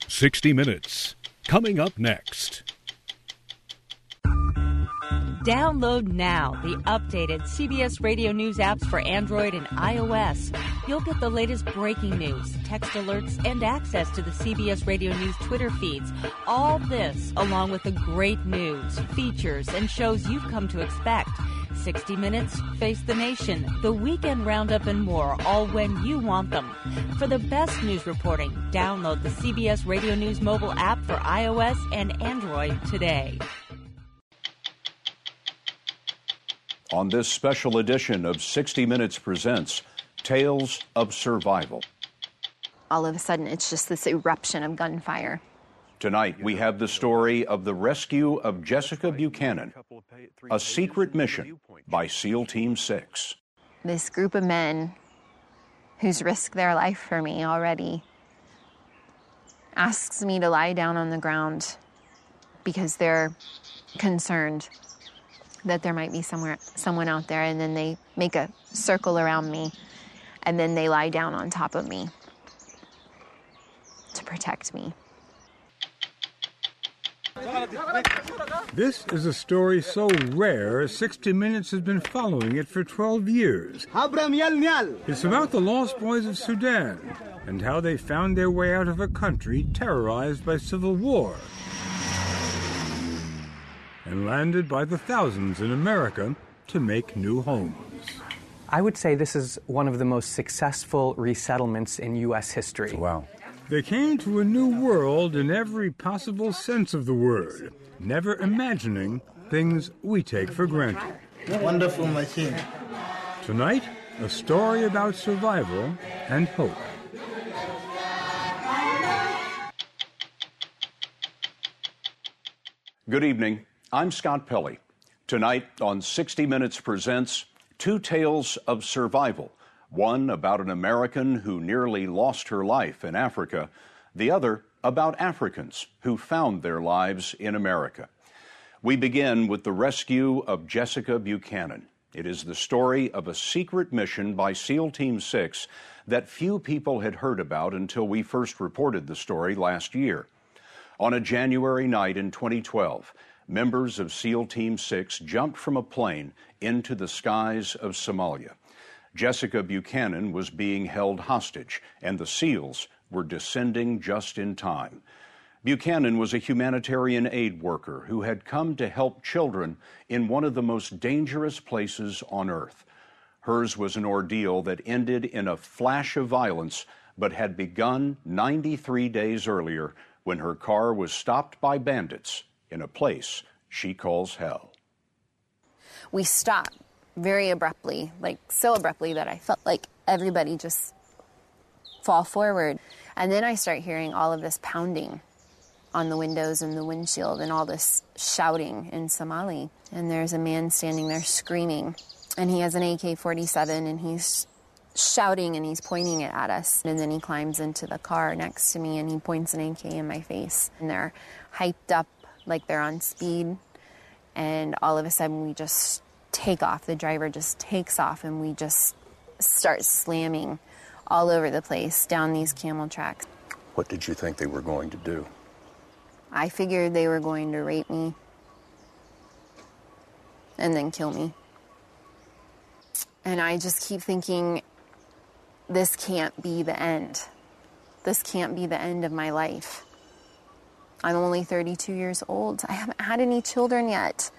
60 Minutes, coming up next. Download now the updated CBS Radio News apps for Android and iOS. You'll get the latest breaking news, text alerts, and access to the CBS Radio News Twitter feeds. All this, along with the great news, features, and shows you've come to expect. 60 Minutes, Face the Nation, the Weekend Roundup, and more, all when you want them. For the best news reporting, download the CBS Radio News mobile app for iOS and Android today. On this special edition of 60 Minutes Presents Tales of Survival. All of a sudden, it's just this eruption of gunfire. Tonight, we have the story of the rescue of Jessica Buchanan, a secret mission by SEAL Team 6. This group of men who's risked their life for me already asks me to lie down on the ground because they're concerned that there might be someone out there, and then they make a circle around me, and then they lie down on top of me to protect me. This is a story so rare, 60 Minutes has been following it for 12 years. It's about the Lost Boys of Sudan and how they found their way out of a country terrorized by civil war and landed by the thousands in America to make new homes. I would say this is one of the most successful resettlements in U.S. history. Wow. They came to a new world in every possible sense of the word, never imagining things we take for granted. Wonderful machine. Tonight, a story about survival and hope. Good evening. I'm Scott Pelley. Tonight on 60 Minutes Presents two tales of survival. One about an American who nearly lost her life in Africa. The other about Africans who found their lives in America. We begin with the rescue of Jessica Buchanan. It is the story of a secret mission by SEAL Team 6 that few people had heard about until we first reported the story last year. On a January night in 2012, members of SEAL Team 6 jumped from a plane into the skies of Somalia. Jessica Buchanan was being held hostage, and the SEALs were descending just in time. Buchanan was a humanitarian aid worker who had come to help children in one of the most dangerous places on earth. Hers was an ordeal that ended in a flash of violence, but had begun 93 days earlier when her car was stopped by bandits in a place she calls hell. We stopped very abruptly, like so abruptly that I felt like everybody just fall forward. And then I start hearing all of this pounding on the windows and the windshield and all this shouting in Somali. And there's a man standing there screaming, and he has an AK-47, and he's shouting and he's pointing it at us. And then he climbs into the car next to me and he points an AK in my face. And they're hyped up like they're on speed. And all of a sudden we just take off. The driver just takes off and we just start slamming all over the place down these camel tracks. What did you think they were going to do? I figured they were going to rape me and then kill me. And I just keep thinking, this can't be the end. This can't be the end of my life. I'm only 32 years old. I haven't had any children yet.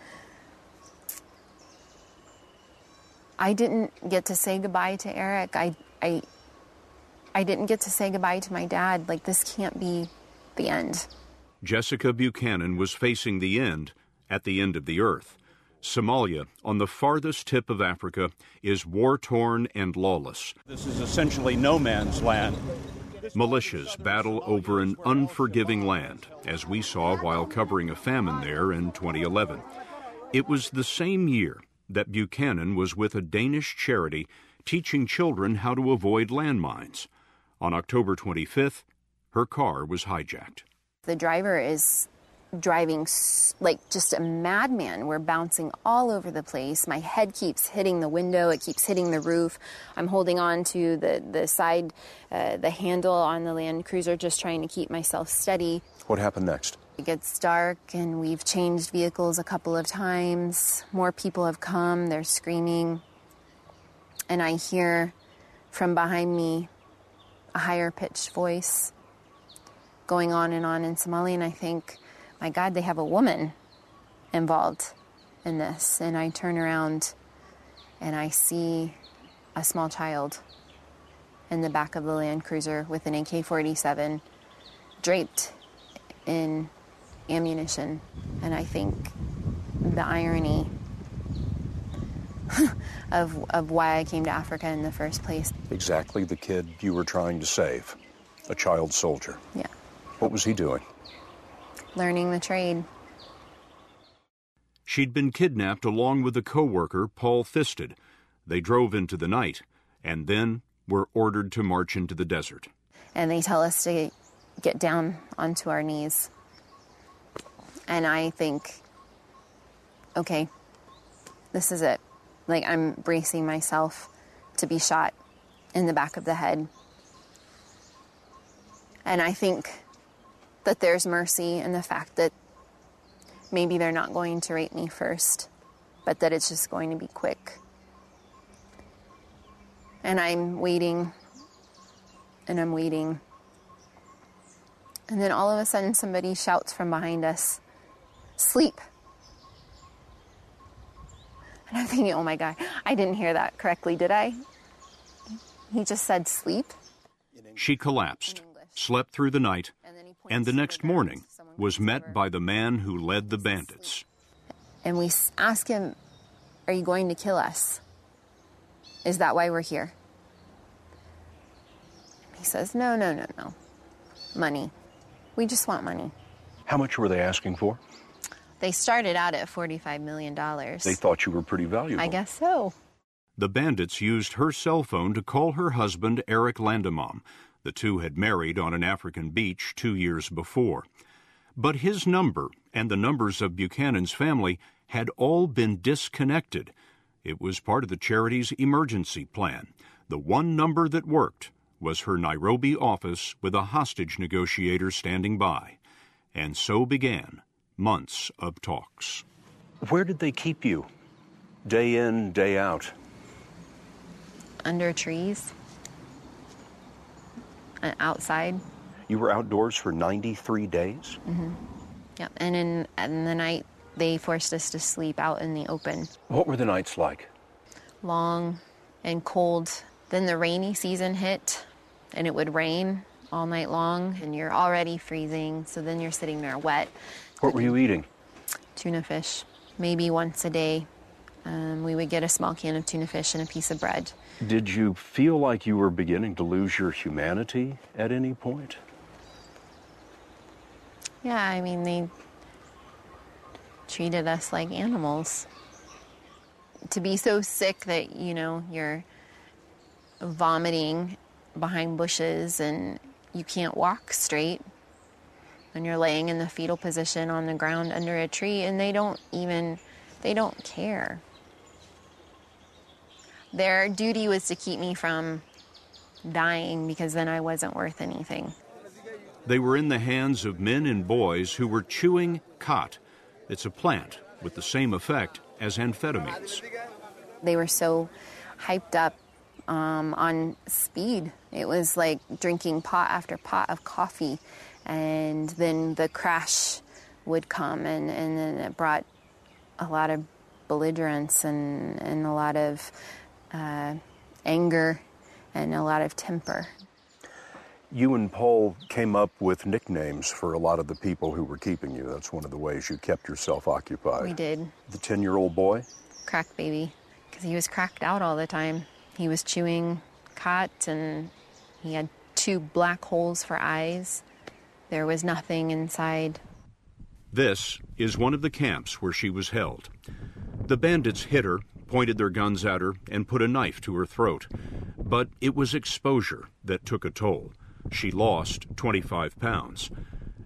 I didn't get to say goodbye to Eric. I didn't get to say goodbye to my dad. Like, this can't be the end. Jessica Buchanan was facing the end at the end of the earth. Somalia, on the farthest tip of Africa, is war-torn and lawless. This is essentially no man's land. Militias battle over an unforgiving land, as we saw while covering a famine there in 2011. It was the same year that Buchanan was with a Danish charity teaching children how to avoid landmines. On October 25th, her car was hijacked. The driver is driving like just a madman. We're bouncing all over the place. My head keeps hitting the window. It keeps hitting the roof. I'm holding on to the side, the handle on the Land Cruiser, just trying to keep myself steady. What happened next? It gets dark, and we've changed vehicles a couple of times. More people have come. They're screaming. And I hear from behind me a higher-pitched voice going on in Somali, and I think, my God, they have a woman involved in this. And I turn around and I see a small child in the back of the Land Cruiser with an AK-47 draped in ammunition. And I think the irony of why I came to Africa in the first place. Exactly the kid you were trying to save, a child soldier. Yeah. What was he doing? Learning the trade. She'd been kidnapped along with a co-worker, Paul Thisted. They drove into the night and then were ordered to march into the desert. And they tell us to get down onto our knees. And I think, okay, this is it. Like, I'm bracing myself to be shot in the back of the head. And I think that there's mercy in the fact that maybe they're not going to rape me first, but that it's just going to be quick. And I'm waiting, and I'm waiting. And then all of a sudden somebody shouts from behind us, "Sleep." And I'm thinking, oh my God, I didn't hear that correctly, did I? He just said sleep. She collapsed, slept through the night, and the next morning was met by the man who led the bandits. And we ask him, are you going to kill us? Is that why we're here? He says, no. Money. We just want money. How much were they asking for? They started out at $45 million. They thought you were pretty valuable. I guess so. The bandits used her cell phone to call her husband, Eric Landemam. The two had married on an African beach 2 years before. But his number and the numbers of Buchanan's family had all been disconnected. It was part of the charity's emergency plan. The one number that worked was her Nairobi office with a hostage negotiator standing by. And so began months of talks. Where did they keep you? Day in, day out? Under trees. Outside. You were outdoors for 93 days? Mm-hmm. Yep. And in the night, they forced us to sleep out in the open. What were the nights like? Long and cold. Then the rainy season hit, and it would rain all night long, and you're already freezing, so then you're sitting there wet. What were you eating? Tuna fish. Maybe once a day. We would get a small can of tuna fish and a piece of bread. Did you feel like you were beginning to lose your humanity at any point? Yeah, I mean, they treated us like animals. To be so sick that, you're vomiting behind bushes and you can't walk straight, and you're laying in the fetal position on the ground under a tree, and they don't care. Their duty was to keep me from dying, because then I wasn't worth anything. They were in the hands of men and boys who were chewing khat. It's a plant with the same effect as amphetamines. They were so hyped up on speed. It was like drinking pot after pot of coffee, and then the crash would come, and then it brought a lot of belligerence and a lot of anger and a lot of temper. You and Paul came up with nicknames for a lot of the people who were keeping you. That's one of the ways you kept yourself occupied. We did. The 10-year-old boy? Crack baby, because he was cracked out all the time. He was chewing khat, and he had 2 black holes for eyes. There was nothing inside. This is one of the camps where she was held. The bandits hit her, pointed their guns at her, and put a knife to her throat. But it was exposure that took a toll. She lost 25 pounds.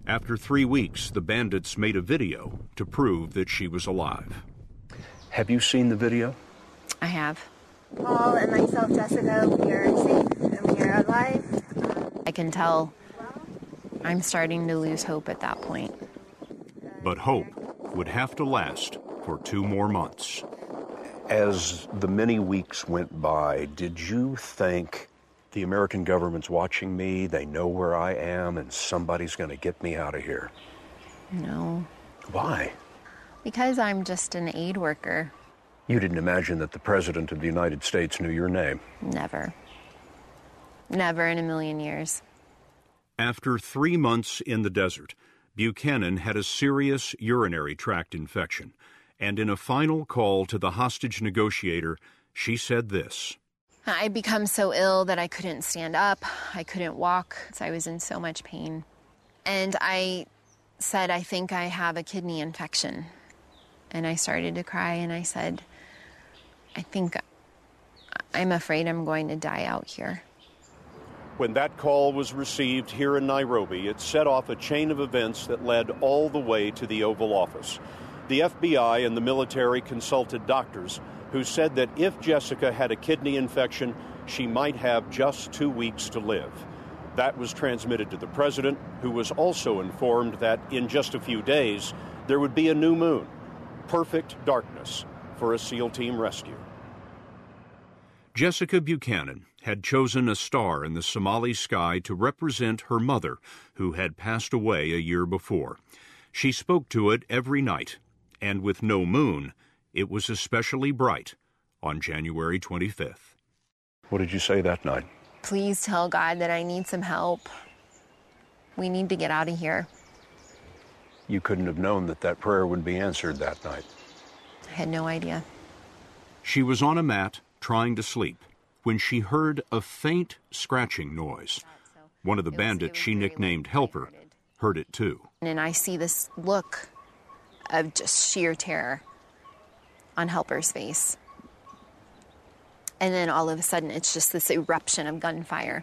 After 3 weeks, the bandits made a video to prove that she was alive. Have you seen the video? I have. Paul and myself, Jessica, we are safe and we are alive. I can tell I'm starting to lose hope at that point. But hope would have to last for 2 more months. As the many weeks went by, did you think the American government's watching me, they know where I am, and somebody's going to get me out of here? No. Why? Because I'm just an aid worker. You didn't imagine that the President of the United States knew your name? Never. Never in a million years. After 3 months in the desert, Buchanan had a serious urinary tract infection, and in a final call to the hostage negotiator, she said this. I'd become so ill that I couldn't stand up, I couldn't walk, so I was in so much pain. And I said, I think I have a kidney infection. And I started to cry, and I said, I'm afraid I'm going to die out here. When that call was received here in Nairobi, it set off a chain of events that led all the way to the Oval Office. The FBI and the military consulted doctors who said that if Jessica had a kidney infection, she might have just 2 weeks to live. That was transmitted to the president, who was also informed that in just a few days, there would be a new moon. Perfect darkness for a SEAL team rescue. Jessica Buchanan had chosen a star in the Somali sky to represent her mother, who had passed away a year before. She spoke to it every night, and with no moon, it was especially bright on January 25th. What did you say that night? Please tell God that I need some help. We need to get out of here. You couldn't have known that that prayer would be answered that night. I had no idea. She was on a mat trying to sleep when she heard a faint scratching noise. One of the bandits she nicknamed Helper heard it too. And I see this look of just sheer terror on Helper's face. And then all of a sudden, it's just this eruption of gunfire.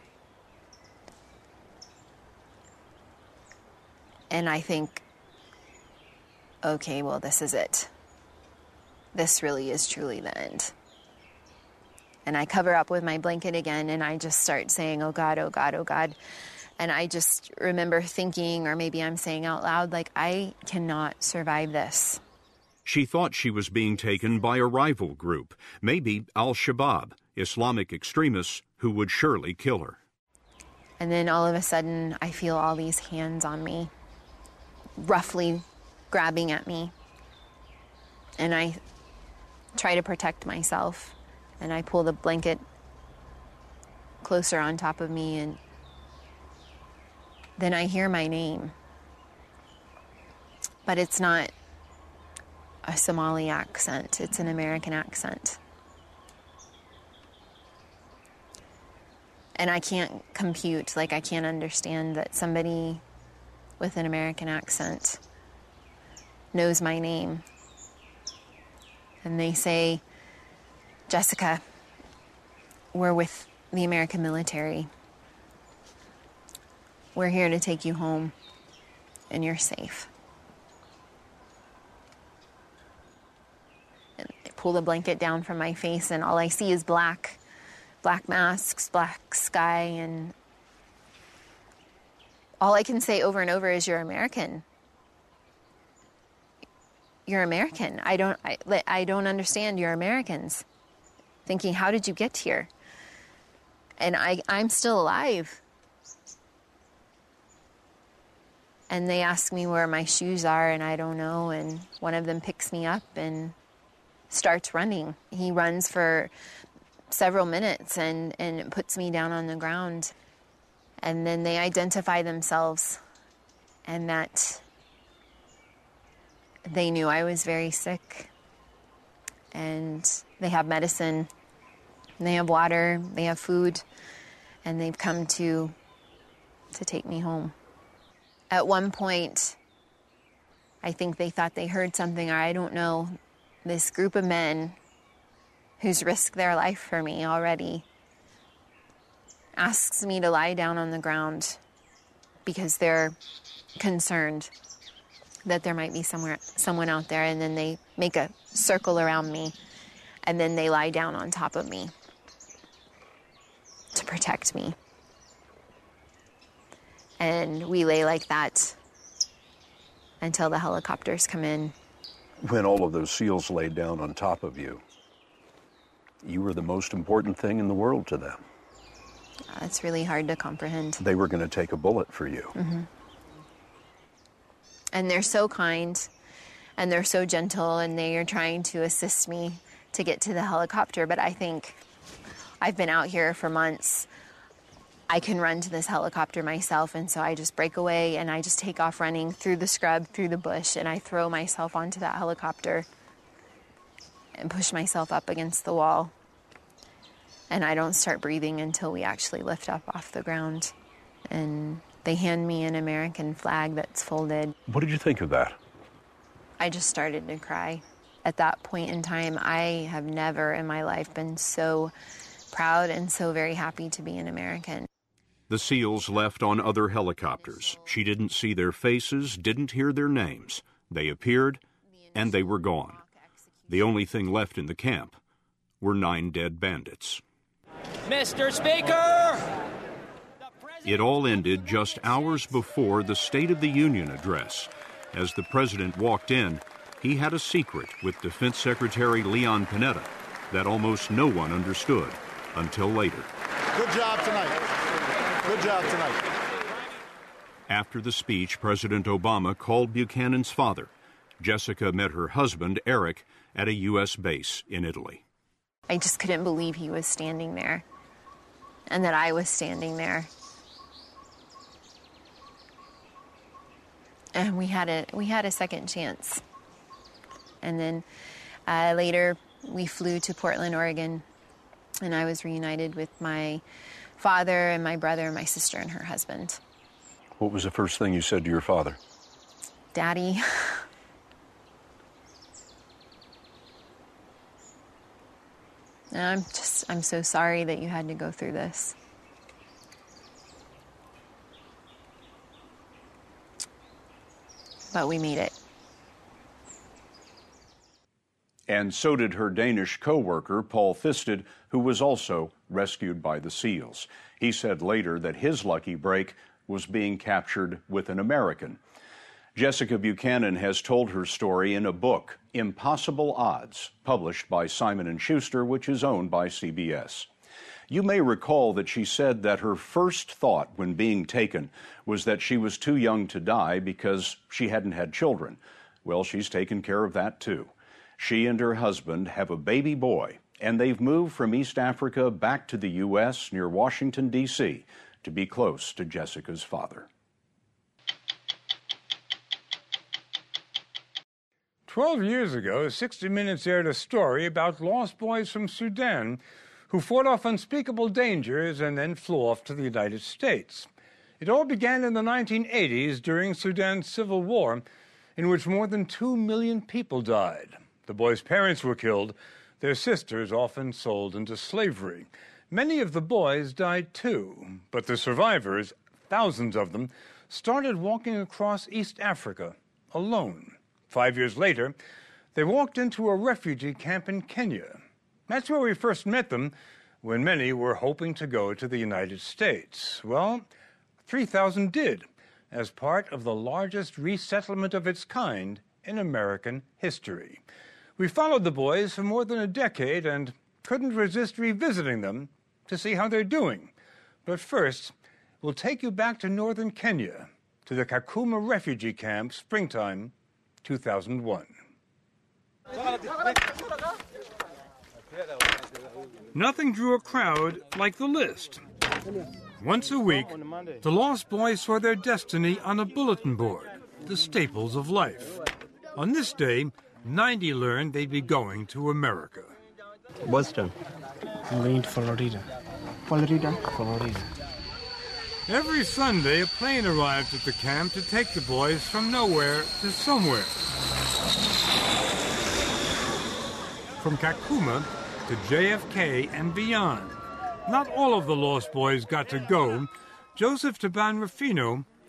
And I think, okay, well, this is it. This really is truly the end. And I cover up with my blanket again, and I just start saying, oh God, oh God, oh God. And I just remember thinking, or maybe I'm saying out loud, like, I cannot survive this. She thought she was being taken by a rival group, maybe Al-Shabaab, Islamic extremists who would surely kill her. And then all of a sudden, I feel all these hands on me, roughly grabbing at me. And I try to protect myself. And I pull the blanket closer on top of me, and then I hear my name. But it's not a Somali accent, it's an American accent. And I can't compute, like I can't understand that somebody with an American accent knows my name. And they say, Jessica, we're with the American military. We're here to take you home, and you're safe. And I pull the blanket down from my face, and all I see is black masks, black sky, and all I can say over and over is, you're American. You're American. I don't understand. You're Americans. Thinking, how did you get here? And I'm still alive. And they ask me where my shoes are, and I don't know. And one of them picks me up and starts running. He runs for several minutes and puts me down on the ground. And then they identify themselves, and that they knew I was very sick. And they have medicine, and they have water, they have food, and they've come to take me home. At one point, I think they thought they heard something, or I don't know, this group of men who's risked their life for me already asks me to lie down on the ground because they're concerned that there might be someone out there, and then they make a circle around me, and then they lie down on top of me to protect me. And we lay like that until the helicopters come in. When all of those SEALs laid down on top of you, you were the most important thing in the world to them. It's really hard to comprehend. They were going to take a bullet for you. Mm-hmm. And they're so kind, and they're so gentle, and they are trying to assist me to get to the helicopter. But I think I've been out here for months. I can run to this helicopter myself, and so I just break away, and I just take off running through the scrub, through the bush, and I throw myself onto that helicopter and push myself up against the wall. And I don't start breathing until we actually lift up off the ground. And they hand me an American flag that's folded. What did you think of that? I just started to cry. At that point in time, I have never in my life been so proud and so very happy to be an American. The SEALs left on other helicopters. She didn't see their faces, didn't hear their names. They appeared, and they were gone. The only thing left in the camp were 9 dead bandits. Mr. Speaker! It all ended just hours before the State of the Union address. As the president walked in, he had a secret with Defense Secretary Leon Panetta that almost no one understood until later. Good job tonight. Good job tonight. After the speech, President Obama called Buchanan's father. Jessica met her husband, Eric, at a U.S. base in Italy. I just couldn't believe he was standing there and that I was standing there. And we had a second chance. And then later we flew to Portland, Oregon, and I was reunited with my father and my brother and my sister and her husband. What was the first thing you said to your father? Daddy. I'm so sorry that you had to go through this. But we made it. And so did her Danish co-worker, Paul Thisted, who was also rescued by the SEALs. He said later that his lucky break was being captured with an American. Jessica Buchanan has told her story in a book, Impossible Odds, published by Simon & Schuster, which is owned by CBS. You may recall that she said that her first thought when being taken was that she was too young to die because she hadn't had children. Well, she's taken care of that too. She and her husband have a baby boy, and they've moved from East Africa back to the U.S. near Washington, D.C., to be close to Jessica's father. 12 years ago, 60 Minutes aired a story about lost boys from Sudan who fought off unspeakable dangers and then flew off to the United States. It all began in the 1980s during Sudan's civil war, in which more than 2 million people died. The boys' parents were killed, their sisters often sold into slavery. Many of the boys died too, but the survivors, thousands of them, started walking across East Africa alone. 5 years later, they walked into a refugee camp in Kenya. That's where we first met them, when many were hoping to go to the United States. Well, 3,000 did, as part of the largest resettlement of its kind in American history. We followed the boys for more than a decade and couldn't resist revisiting them to see how they're doing. But first, we'll take you back to northern Kenya, to the Kakuma refugee camp, springtime 2001. Nothing drew a crowd like the list. Once a week, the lost boys saw their destiny on a bulletin board, the staples of life. On this day, 90 learned they'd be going to America. Boston. I'm going to Florida. Florida. Every Sunday, a plane arrived at the camp to take the boys from nowhere to somewhere. From Kakuma to JFK and beyond. Not all of the lost boys got to go. Joseph Taban Rufino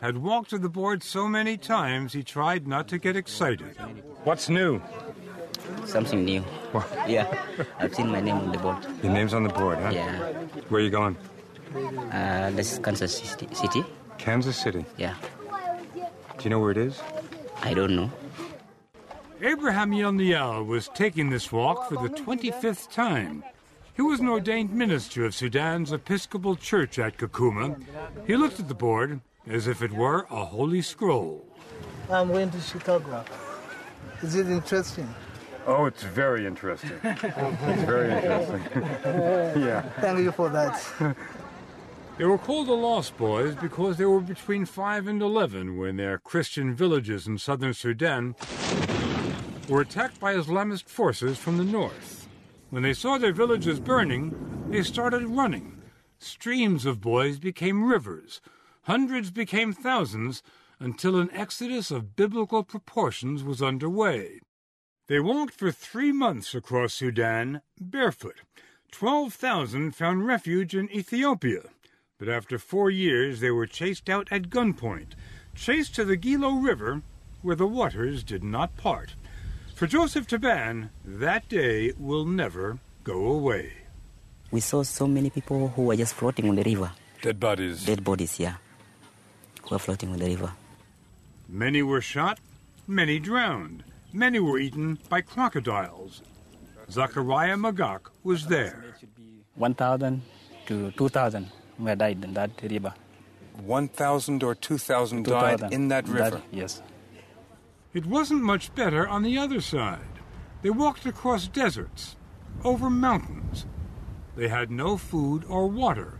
had walked to the board so many times he tried not to get excited. What's new? Something new. Yeah, I've seen my name on the board. Your name's on the board, huh? Yeah. Where are you going? This is Kansas City. Kansas City? Yeah. Do you know where it is? I don't know. Abraham Yelniel was taking this walk for the 25th time. He was an ordained minister of Sudan's Episcopal Church at Kakuma. He looked at the board as if it were a holy scroll. I'm going to Chicago. Is it interesting? Oh, it's very interesting. It's very interesting. Yeah. Thank you for that. They were called the Lost Boys because they were between 5 and 11 when their Christian villages in southern Sudan were attacked by Islamist forces from the north. When they saw their villages burning, they started running. Streams of boys became rivers. Hundreds became thousands until an exodus of biblical proportions was underway. They walked for 3 months across Sudan barefoot. 12,000 found refuge in Ethiopia. But after 4 years, they were chased out at gunpoint, chased to the Gilo River, where the waters did not part. For Joseph Taban, that day will never go away. We saw so many people who were just floating on the river. Dead bodies? Dead bodies, yeah, who were floating on the river. Many were shot, many drowned. Many were eaten by crocodiles. Zachariah Magak was there. 1,000 to 2,000 were died in that river. 1,000 or 2,000 died in that river? Yes. It wasn't much better on the other side. They walked across deserts, over mountains. They had no food or water.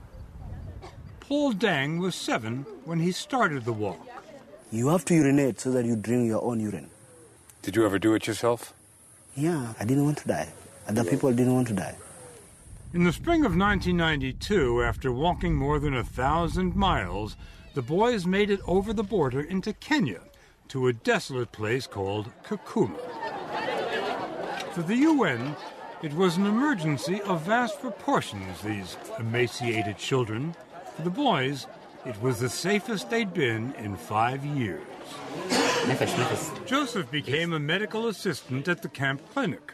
Paul Dang was 7 when he started the walk. You have to urinate so that you drink your own urine. Did you ever do it yourself? Yeah, I didn't want to die. Other people didn't want to die. In the spring of 1992, after walking more than 1,000 miles, the boys made it over the border into Kenya to a desolate place called Kakuma. For the UN, it was an emergency of vast proportions, these emaciated children. For the boys, it was the safest they'd been in 5 years. Joseph became a medical assistant at the camp clinic.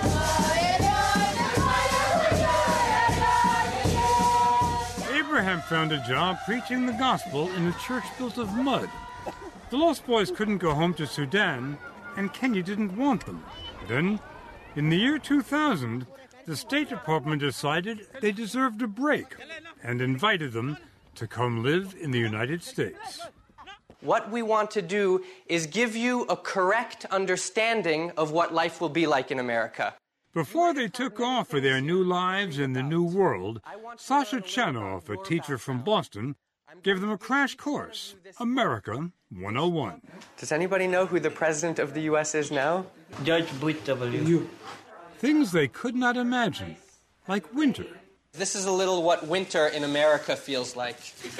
Abraham found a job preaching the gospel in a church built of mud. The Lost Boys couldn't go home to Sudan, and Kenya didn't want them. Then, in the year 2000, the State Department decided they deserved a break and invited them to come live in the United States. What we want to do is give you a correct understanding of what life will be like in America. Before they took off for their new lives in the new world, Sasha Chanoff, a teacher from Boston, gave them a crash course, America 101. Does anybody know who the president of the U.S. is now? George Bush W. Things they could not imagine, like winter. This is a little what winter in America feels like.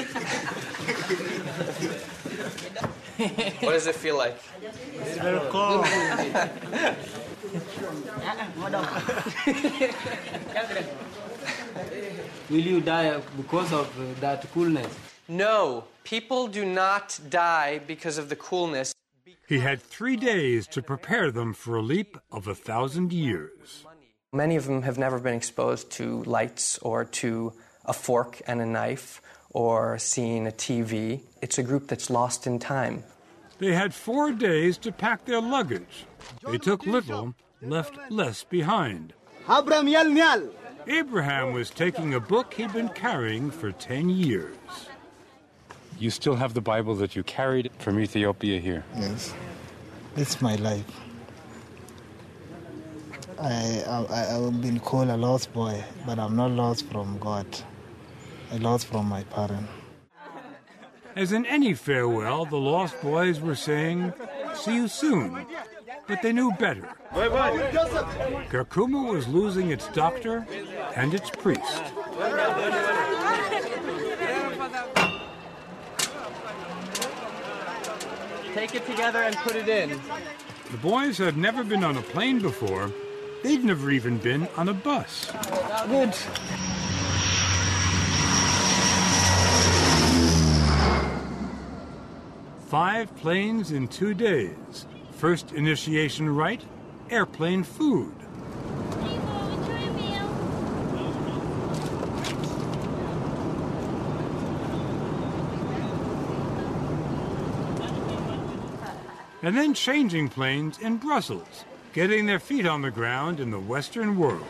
What does it feel like? It's very cold. Will you die because of that coolness? No, people do not die because of the coolness. He had 3 days to prepare them for a leap of 1,000 years. Many of them have never been exposed to lights or to a fork and a knife or seen a TV. It's a group that's lost in time. They had 4 days to pack their luggage. They took little, left less behind. Abraham was taking a book he'd been carrying for 10 years. You still have the Bible that you carried from Ethiopia here? Yes. It's my life. I've been called a lost boy, but I'm not lost from God. I'm lost from my parents. As in any farewell, the Lost Boys were saying, "See you soon." But they knew better. Kakuma was losing its doctor and its priest. Take it together and put it in. The boys had never been on a plane before. They'd never even been on a bus. Good. 5 planes in 2 days. First initiation rite, airplane food. And then changing planes in Brussels, getting their feet on the ground in the Western world.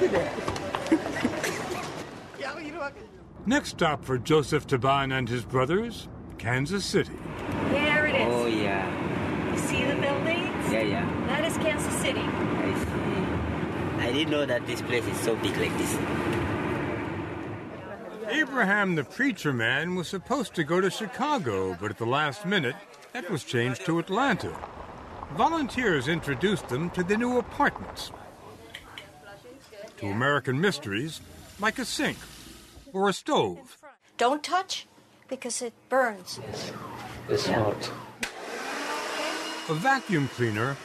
Next stop for Joseph Taban and his brothers, Kansas City. There it is. Oh, yeah. You see the buildings? Yeah. That is Kansas City. I see. I didn't know that this place is so big like this. Abraham, the preacher man, was supposed to go to Chicago, but at the last minute, that was changed to Atlanta. Volunteers introduced them to the new apartments, to American mysteries like a sink or a stove. Don't touch, because it burns. It's hot. A vacuum cleaner,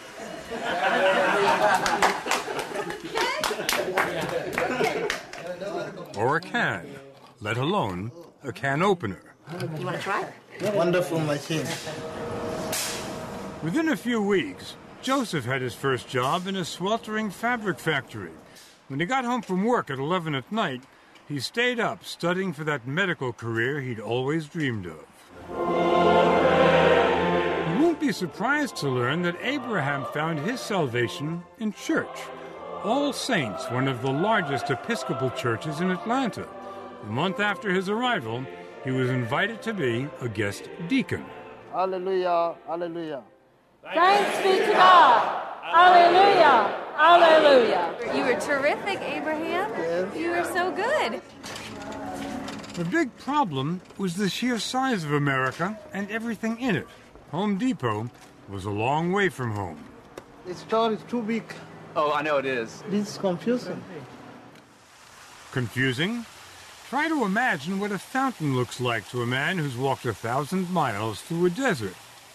or a can, let alone a can opener. You want to try? Wonderful machine. Within a few weeks, Joseph had his first job in a sweltering fabric factory. When he got home from work at 11 at night, he stayed up studying for that medical career he'd always dreamed of. You won't be surprised to learn that Abraham found his salvation in church. All Saints, one of the largest Episcopal churches in Atlanta. A month after his arrival, he was invited to be a guest deacon. Hallelujah, hallelujah. Thanks be to God. Hallelujah. Hallelujah. You were terrific, Abraham. Yes. You were so good. The big problem was the sheer size of America and everything in it. Home Depot was a long way from home. The store is too big. Oh, I know it is. This is confusing. Confusing? Try to imagine what a fountain looks like to a man who's walked 1,000 miles through a desert.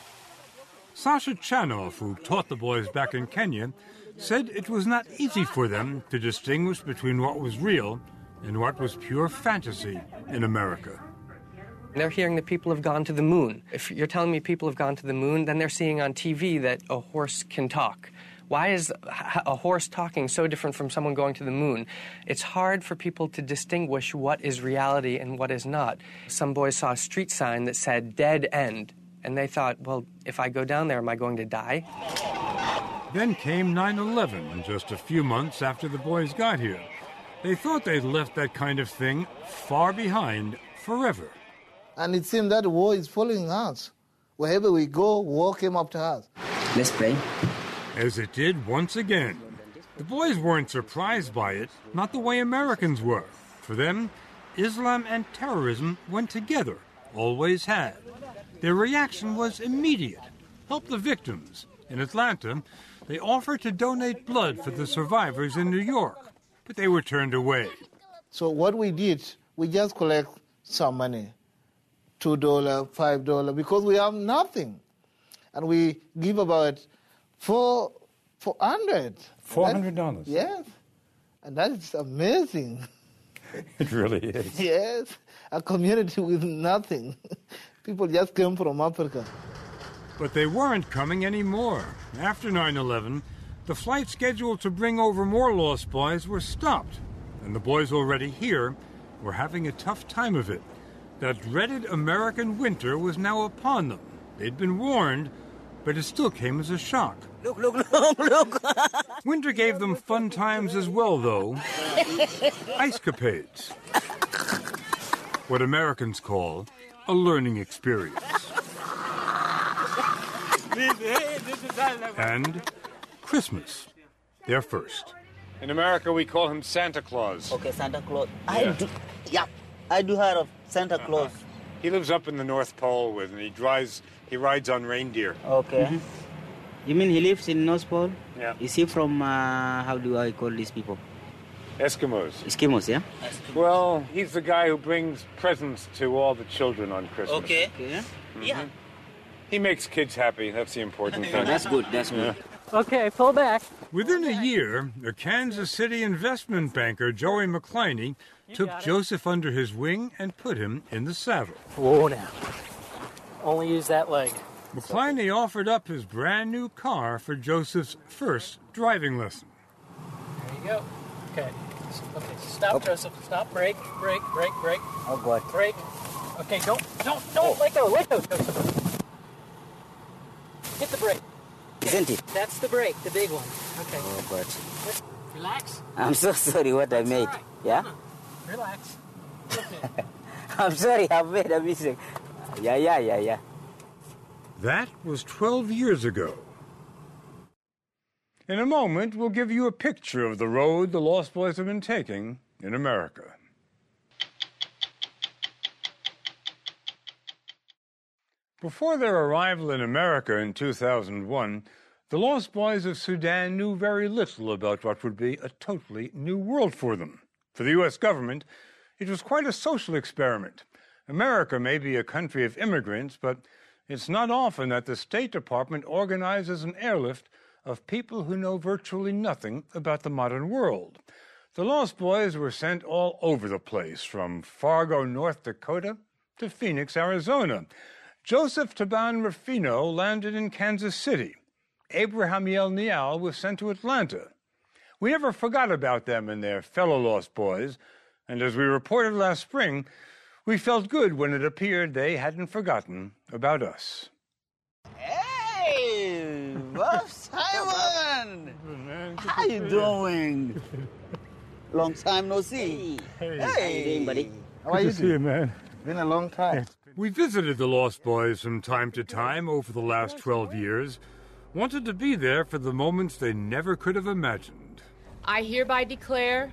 Sasha Chanoff, who taught the boys back in Kenya, said it was not easy for them to distinguish between what was real and what was pure fantasy in America. They're hearing that people have gone to the moon. If you're telling me people have gone to the moon, then they're seeing on TV that a horse can talk. Why is a horse talking so different from someone going to the moon? It's hard for people to distinguish what is reality and what is not. Some boys saw a street sign that said dead end, and they thought, well, if I go down there, am I going to die? Then came 9/11, just a few months after the boys got here. They thought they'd left that kind of thing far behind forever. And it seemed that war is following us. Wherever we go, war came after us. Let's pray. As it did once again. The boys weren't surprised by it, not the way Americans were. For them, Islam and terrorism went together, always had. Their reaction was immediate. Help the victims. In Atlanta, they offered to donate blood for the survivors in New York, but they were turned away. So what we did, we just collect some money, $2, $5, because we have nothing. And we give about $400. $400? Yes. And that is amazing. It really is. Yes. A community with nothing. People just came from Africa. But they weren't coming anymore. After 9/11, the flights scheduled to bring over more lost boys were stopped. And the boys already here were having a tough time of it. That dreaded American winter was now upon them. They'd been warned, but it still came as a shock. Look. Winter gave them fun times as well, though. Ice-capades. What Americans call a learning experience. And Christmas, their first. In America, we call him Santa Claus. Okay, Santa Claus. Yeah. I do heard of Santa Claus. He lives up in the North Pole and he rides on reindeer. Okay. Mm-hmm. You mean he lives in North Pole? Yeah. Is he from, how do I call these people? Eskimos. Eskimos, yeah? Well, he's the guy who brings presents to all the children on Christmas. Okay. Yeah. He makes kids happy. That's the important thing. That's good. Good. Okay, pull back. Within a year, a Kansas City investment banker, Joey McCliney, took Joseph under his wing and put him in the saddle. Whoa now. Only use that leg. McCliney offered up his brand new car for Joseph's first driving lesson. There you go. Okay. Okay, stop, Joseph. Stop. Brake. Oh, God. Brake. Okay, don't. Let go, Joseph. Hit the brake. Isn't it? That's the brake, the big one. Okay. Oh, God. Relax. I'm so sorry what I made. Right. Yeah? No. Relax. Okay. I'm sorry, I made a mistake. Yeah. That was 12 years ago. In a moment, we'll give you a picture of the road the Lost Boys have been taking in America. Before their arrival in America in 2001, the Lost Boys of Sudan knew very little about what would be a totally new world for them. For the U.S. government, it was quite a social experiment. America may be a country of immigrants, but it's not often that the State Department organizes an airlift of people who know virtually nothing about the modern world. The Lost Boys were sent all over the place, from Fargo, North Dakota, to Phoenix, Arizona. Joseph Taban Rufino landed in Kansas City. Abraham Yelnial was sent to Atlanta. We never forgot about them and their fellow Lost Boys, and as we reported last spring, we felt good when it appeared they hadn't forgotten about us. Hey, Bob Simon! How you doing? Long time no see. Hey. How you doing, buddy? How are you Good to see you, man. Been a long time. We visited the Lost Boys from time to time over the last 12 years, wanted to be there for the moments they never could have imagined. I hereby declare.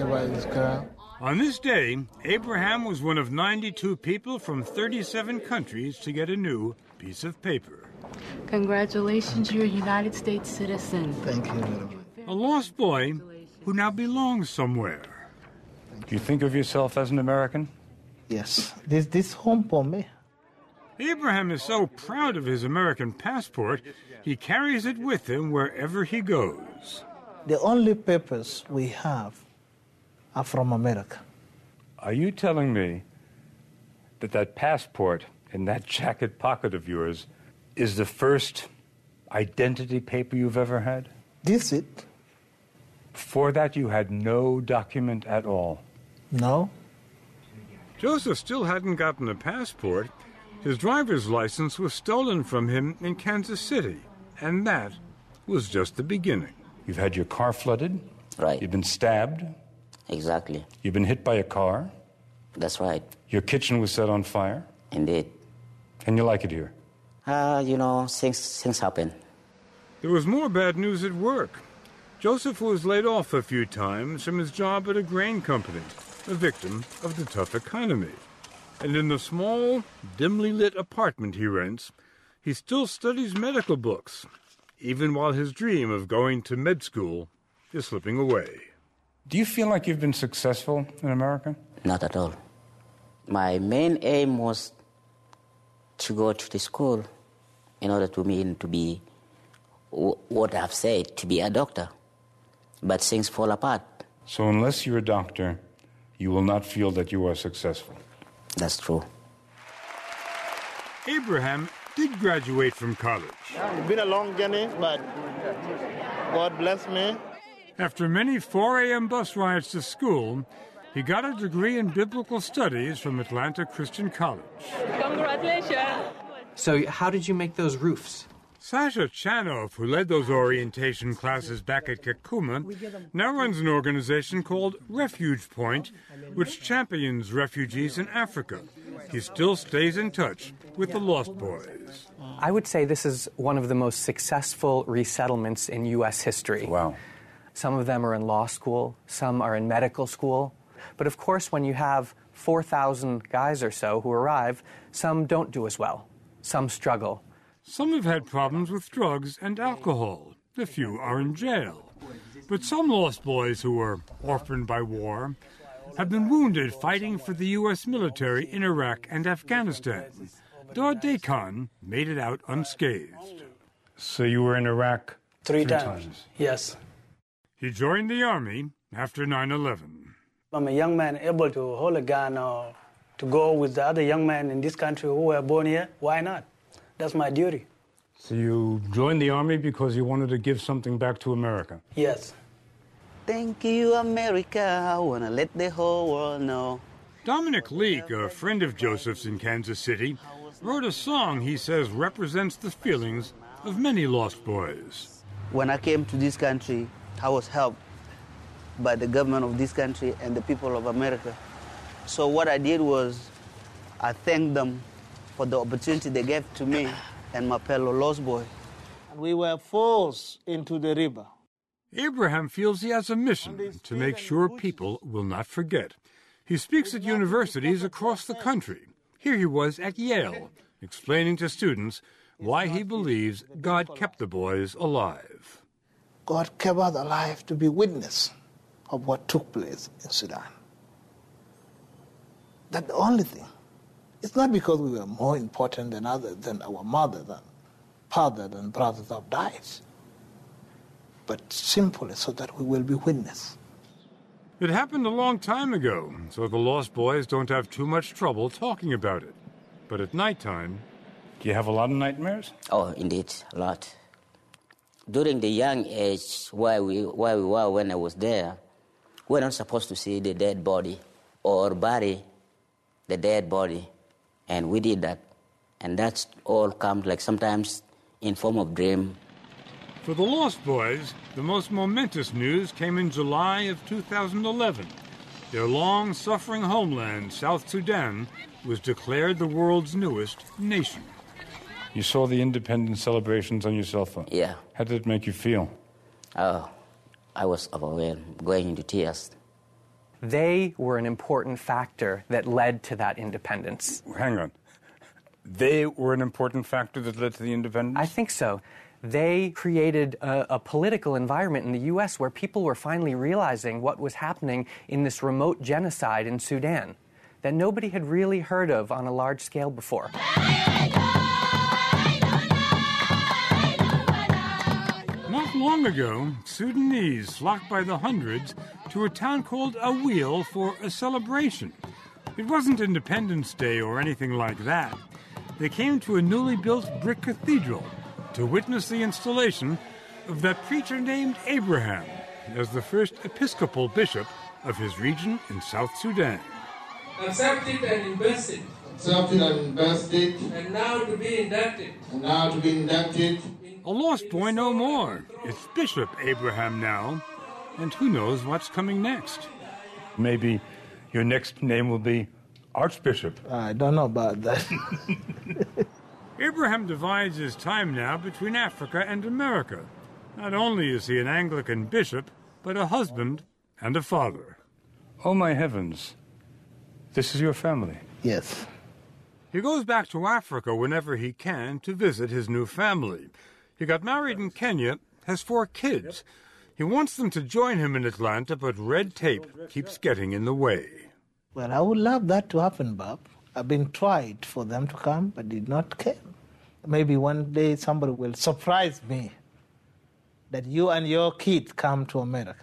On this day, Abraham was one of 92 people from 37 countries to get a new piece of paper. Congratulations, you're a United States citizen. Thank you. A lost boy who now belongs somewhere. Do you think of yourself as an American? Yes. This home for me. Abraham is so proud of his American passport, he carries it with him wherever he goes. The only papers we have are from America. Are you telling me that passport in that jacket pocket of yours is the first identity paper you've ever had? This it? Before that, you had no document at all? No. Joseph still hadn't gotten a passport. His driver's license was stolen from him in Kansas City, and that was just the beginning. You've had your car flooded. Right. You've been stabbed. Exactly. You've been hit by a car. That's right. Your kitchen was set on fire. Indeed. And you like it here? Things happen. There was more bad news at work. Joseph was laid off a few times from his job at a grain company, a victim of the tough economy. And in the small, dimly lit apartment he rents, he still studies medical books, even while his dream of going to med school is slipping away. Do you feel like you've been successful in America? Not at all. My main aim was to go to the school in order to be what I've said, to be a doctor. But things fall apart. So unless you're a doctor, you will not feel that you are successful. That's true. Abraham did graduate from college. It's been a long journey, but God bless me. After many 4 a.m. bus rides to school, he got a degree in biblical studies from Atlanta Christian College. Congratulations. So how did you make those roofs? Sasha Chanoff, who led those orientation classes back at Kakuma, now runs an organization called Refuge Point, which champions refugees in Africa. He still stays in touch with the Lost Boys. I would say this is one of the most successful resettlements in U.S. history. Wow. Some of them are in law school, some are in medical school. But of course, when you have 4,000 guys or so who arrive, some don't do as well. Some struggle. Some have had problems with drugs and alcohol. A few are in jail. But some Lost Boys who were orphaned by war have been wounded fighting for the U.S. military in Iraq and Afghanistan. Daud Dakan made it out unscathed. So you were in Iraq three times? Yes. He joined the Army after 9/11. I'm a young man able to hold a gun or to go with the other young men in this country who were born here. Why not? That's my duty. So you joined the army because you wanted to give something back to America? Yes. Thank you, America. I want to let the whole world know. Dominic Leake, a friend of Joseph's in Kansas City, wrote a song he says represents the feelings of many lost boys. When I came to this country, I was helped by the government of this country and the people of America. So what I did was I thanked them for the opportunity they gave to me and my fellow lost boy. And we were forced into the river. Abraham feels he has a mission to make sure people will not forget. He speaks at universities across the country. Here he was at Yale, explaining to students why he believes God kept the boys alive. God kept us alive to be witness of what took place in Sudan. That's the only thing. It's not because we were more important than others, than our mother, than father, than brothers have died, but simply so that we will be witness. It happened a long time ago, so the lost boys don't have too much trouble talking about it. But at nighttime, do you have a lot of nightmares? Oh, indeed, a lot. During the young age where we were when I was there, we're not supposed to see the dead body or bury the dead body. And we did that. And that's all comes like sometimes in form of dream. For the Lost Boys, the most momentous news came in July of 2011. Their long-suffering homeland, South Sudan, was declared the world's newest nation. You saw the independence celebrations on your cell phone? Yeah. How did it make you feel? Oh, I was overwhelmed, going into tears. They were an important factor that led to that independence. Hang on. They were an important factor that led to the independence? I think so. They created a political environment in the U.S. where people were finally realizing what was happening in this remote genocide in Sudan that nobody had really heard of on a large scale before. Not long ago, Sudanese flocked by the hundreds to a town called Awil for a celebration. It wasn't Independence Day or anything like that. They came to a newly built brick cathedral to witness the installation of that preacher named Abraham as the first Episcopal bishop of his region in South Sudan. Accepted and invested. Accepted and invested. And now to be inducted. And now to be inducted. A lost boy no more. It's Bishop Abraham now. And who knows what's coming next? Maybe your next name will be Archbishop. I don't know about that. Abraham divides his time now between Africa and America. Not only is he an Anglican bishop, but a husband and a father. Oh, my heavens. This is your family? Yes. He goes back to Africa whenever he can to visit his new family. He got married in Kenya, has 4 kids. He wants them to join him in Atlanta, but red tape keeps getting in the way. Well, I would love that to happen, Bob. I've been tried for them to come, but did not come. Maybe one day somebody will surprise me that you and your kid come to America.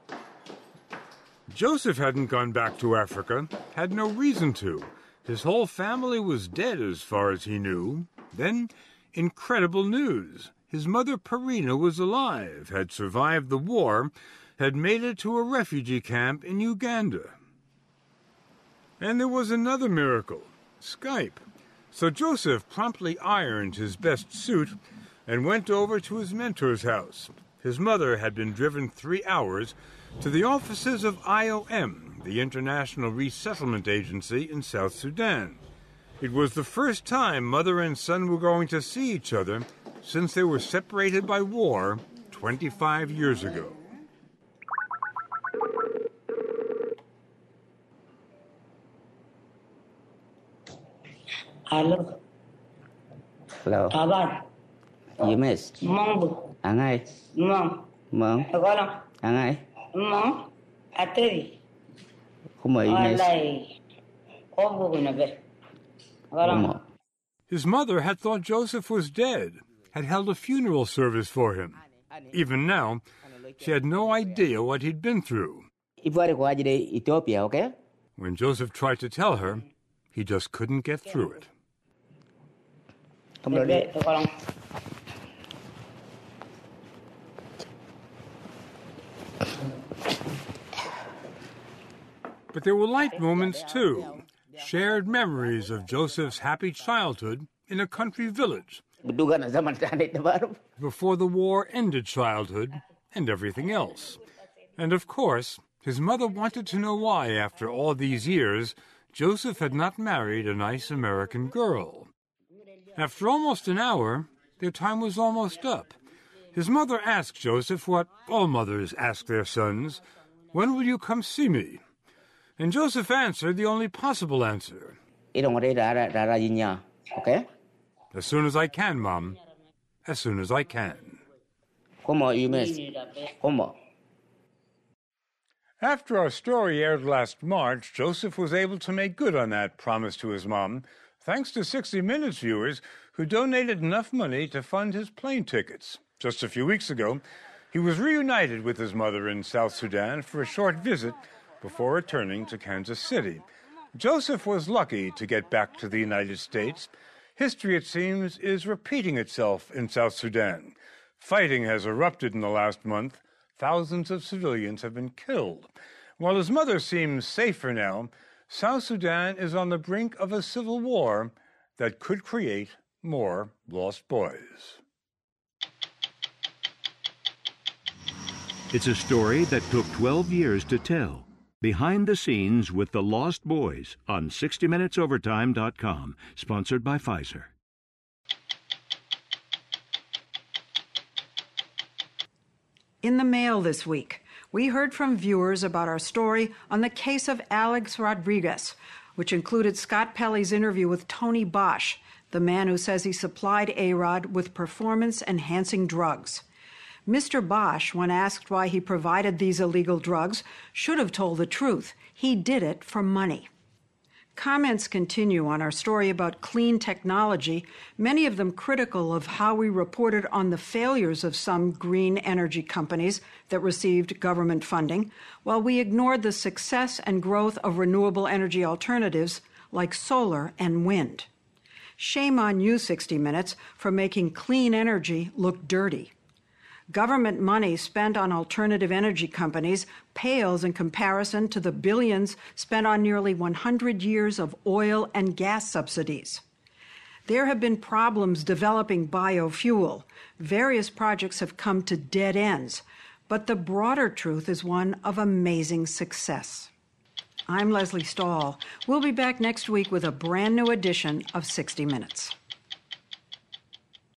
Joseph hadn't gone back to Africa, had no reason to. His whole family was dead as far as he knew. Then, incredible news. His mother Perina was alive, had survived the war, had made it to a refugee camp in Uganda. And there was another miracle, Skype. So Joseph promptly ironed his best suit and went over to his mentor's house. His mother had been driven 3 hours to the offices of IOM, the International Resettlement Agency in South Sudan. It was the first time mother and son were going to see each other since they were separated by war 25 years ago. Hello. Hello. Aban. You missed. Mambo. Angai. Mom. Mom. Agora. Angai. Mom. Ateri. Como you missed? Wallahi. Kombo gunabe. Agora. His mother had thought Joseph was dead, had held a funeral service for him. Even now, she had no idea what he'd been through. Ethiopia, okay? When Joseph tried to tell her, he just couldn't get through it. But there were light moments, too. Shared memories of Joseph's happy childhood in a country village. Before the war ended childhood and everything else. And of course, his mother wanted to know why, after all these years, Joseph had not married a nice American girl. After almost an hour, their time was almost up. His mother asked Joseph what all mothers ask their sons, "When will you come see me?" And Joseph answered the only possible answer. Okay? As soon as I can, Mom. As soon as I can. After our story aired last March, Joseph was able to make good on that promise to his mom, thanks to 60 Minutes viewers who donated enough money to fund his plane tickets. Just a few weeks ago, he was reunited with his mother in South Sudan for a short visit before returning to Kansas City. Joseph was lucky to get back to the United States. History, it seems, is repeating itself in South Sudan. Fighting has erupted in the last month. Thousands of civilians have been killed. While his mother seems safer now, South Sudan is on the brink of a civil war that could create more lost boys. It's a story that took 12 years to tell. Behind the Scenes with the Lost Boys on 60MinutesOvertime.com, sponsored by Pfizer. In the mail this week, we heard from viewers about our story on the case of Alex Rodriguez, which included Scott Pelley's interview with Tony Bosch, the man who says he supplied A-Rod with performance-enhancing drugs. Mr. Bosch, when asked why he provided these illegal drugs, should have told the truth. He did it for money. Comments continue on our story about clean technology, many of them critical of how we reported on the failures of some green energy companies that received government funding, while we ignored the success and growth of renewable energy alternatives like solar and wind. Shame on you, 60 Minutes, for making clean energy look dirty. Government money spent on alternative energy companies pales in comparison to the billions spent on nearly 100 years of oil and gas subsidies. There have been problems developing biofuel. Various projects have come to dead ends, but the broader truth is one of amazing success. I'm Leslie Stahl. We'll be back next week with a brand new edition of 60 Minutes.